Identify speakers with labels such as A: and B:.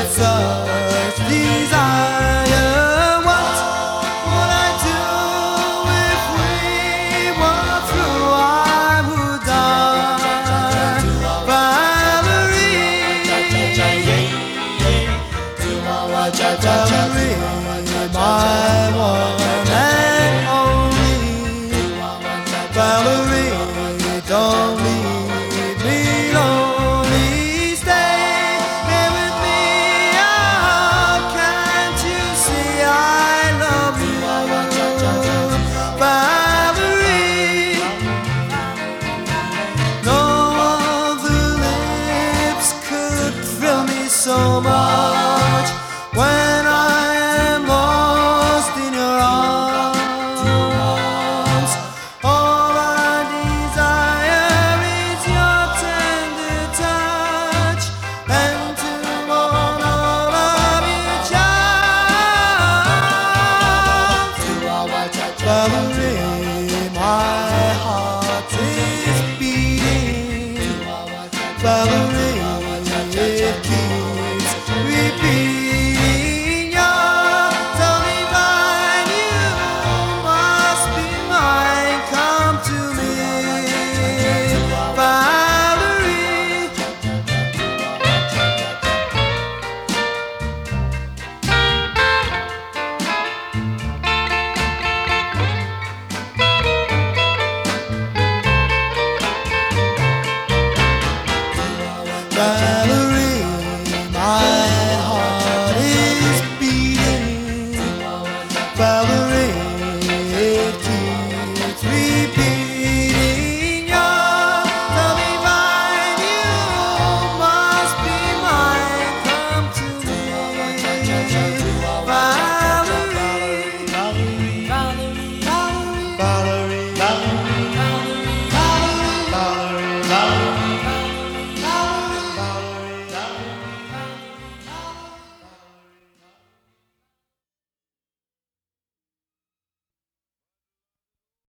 A: such desire. What would I do if we were through? I would die. Valerie, Valerie, my one and only. Valerie, don't leave me lonely. Stay here with me. Oh, can't you see I love you, Valerie? No other lips could thrill me so much.